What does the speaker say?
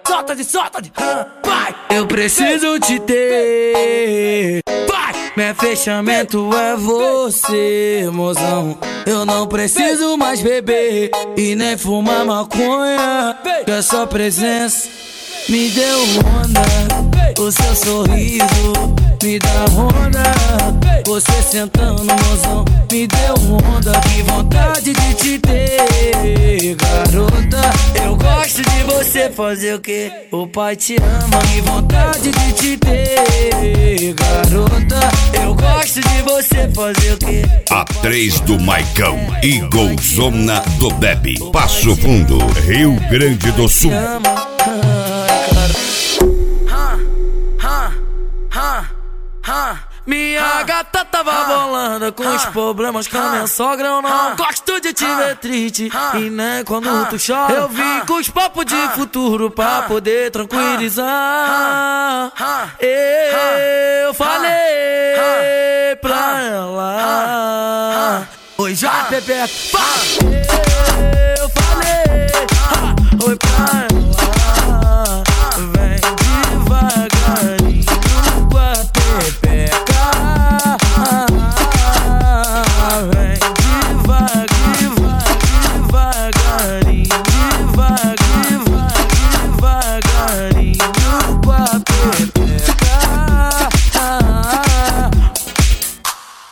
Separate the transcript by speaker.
Speaker 1: solta de, vai. Eu preciso te ter, vai. Meu fechamento é você, mozão. Eu não preciso mais beber e nem fumar maconha, que a sua presença me deu onda. O seu sorriso me dá onda. Você sentando, mozão, me deu onda. Que vontade de te ter, garota. Eu gosto de você fazer o que o pai te ama. Que vontade de te ter, garota. Eu gosto de você fazer o que
Speaker 2: a 3 do Maicão e Golzona do Bebe, Passo Fundo, Rio Grande do Sul.
Speaker 1: Minha gata tava bolando com os problemas com a minha sogra. Eu não gosto de te ver triste e nem quando tu chora. Eu vim com os papos de futuro pra poder tranquilizar. Eu falei pra ela: oi, já, Pepe. Eu falei: oi pra ela.